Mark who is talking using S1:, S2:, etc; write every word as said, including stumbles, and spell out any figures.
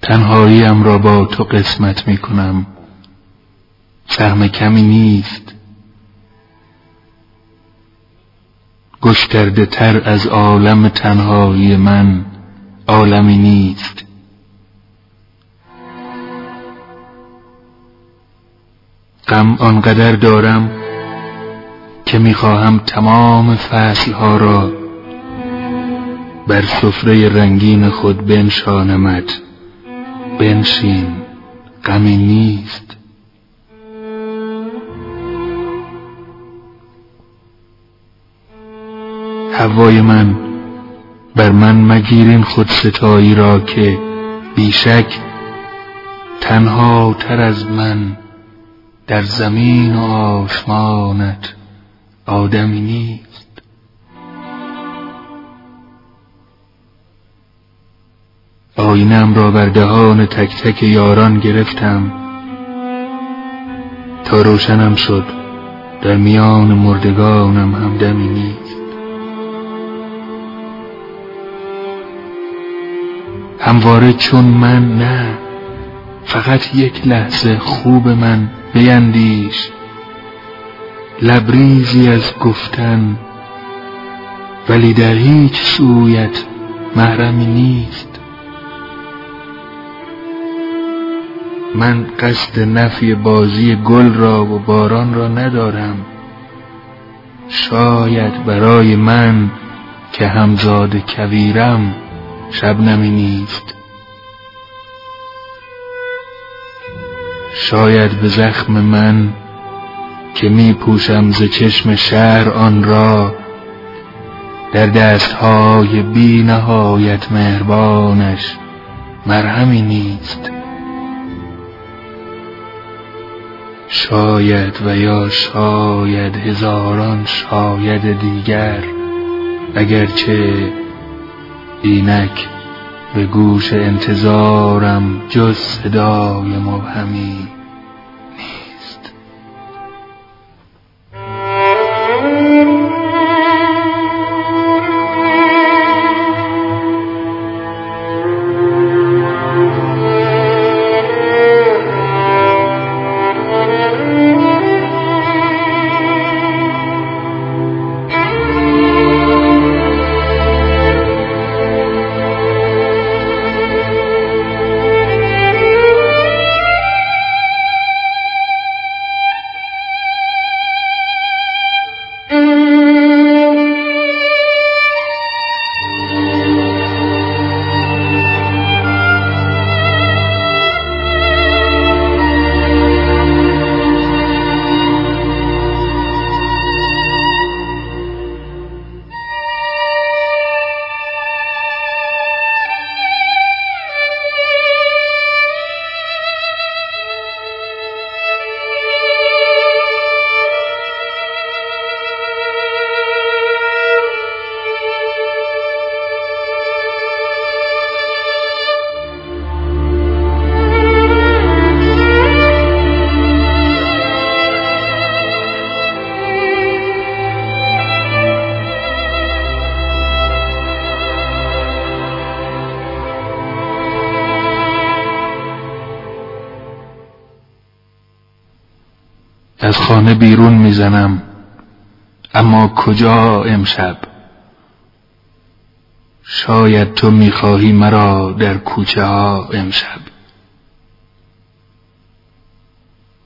S1: تنهاییم را با تو قسمت می کنم، سهم کمی نیست. گسترده تر از عالم تنهایی من عالمی نیست. غم آنقدر دارم که میخواهم تمام فصلها را بر سفره رنگین خود بنشانمت. بنشین، غمی نیست. هوای من، بر من مگیر این خودستایی را که بیشک تنها تر از من در زمین و آسمانت آدمی نیست. آینه‌ام را بر دهان تک تک یاران گرفتم تا روشنم شد در میان مردگانم همدمی نیست. همواره چون من نه، فقط یک لحظه خوب من بیندیش. لبریزی از گفتن ولی در هیچ سویت محرمی نیست. من قصد نفی بازی گل را و باران را ندارم. شاید برای من که همزاد کویرم شبنمی نیست. شاید به زخم من که می پوشم ز چشم شهر آن را در دستهای بی نهایت مهربانش مرهمی نیست. شاید و یا شاید هزاران شاید دیگر، اگرچه اینک به گوش انتظارم جز صدای مبهمی نیست. از خانه بیرون میزنم، اما کجا امشب؟ شاید تو میخواهی مرا در کوچه ها امشب.